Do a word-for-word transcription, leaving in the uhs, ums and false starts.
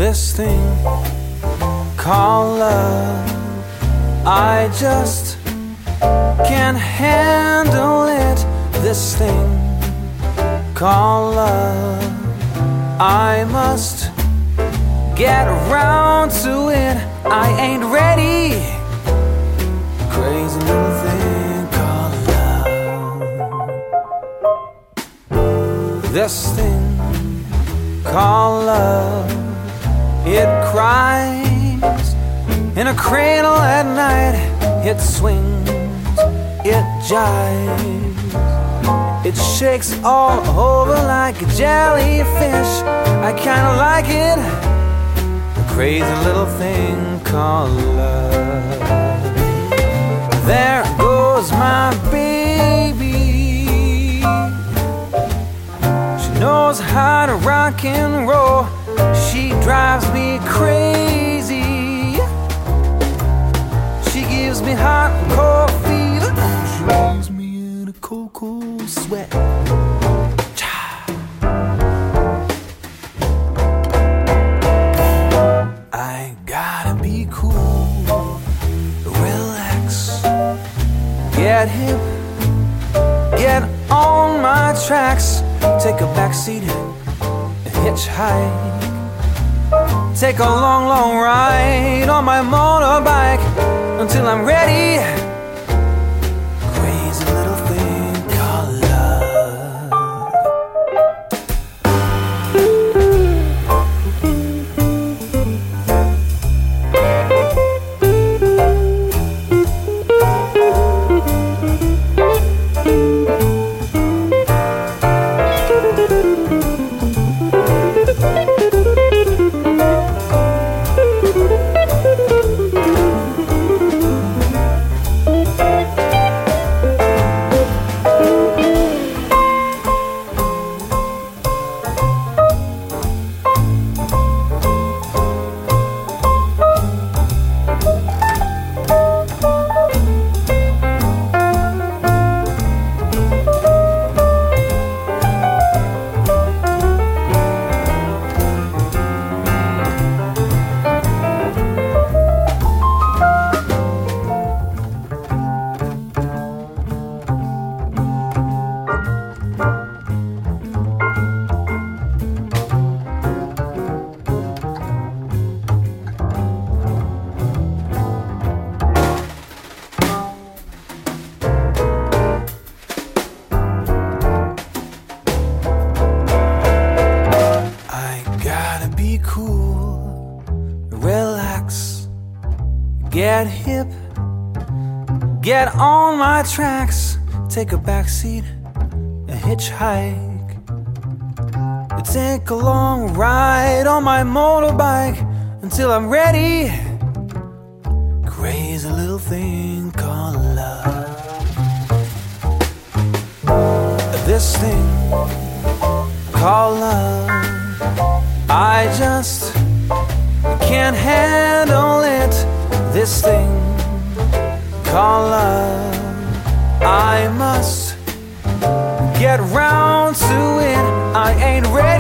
this thing called love. I just can't handle it. This thing called love. I must get around to it. I ain't ready. Crazy little thing called love. This thing called love. It cries in a cradle at night. It swings, it jives, it shakes all over like a jellyfish. I kinda like it. A crazy little thing called love. There goes my baby. She knows how to rock and roll. She drives me crazy. She gives me hot and cold fever. She leaves me in a cold, cold sweat. I gotta be cool, relax, get hip, get on my tracks, take a backseat and hitchhike. Take a long, long ride on my motorbike until I'm ready. Crazy little thing called love. Cool, relax, get hip, get on my tracks, take a backseat, a hitchhike, take a long ride on my motorbike until I'm ready. Crazy little thing called love. This thing called love. I just can't handle it. This thing called love. I must get round to it. I ain't ready.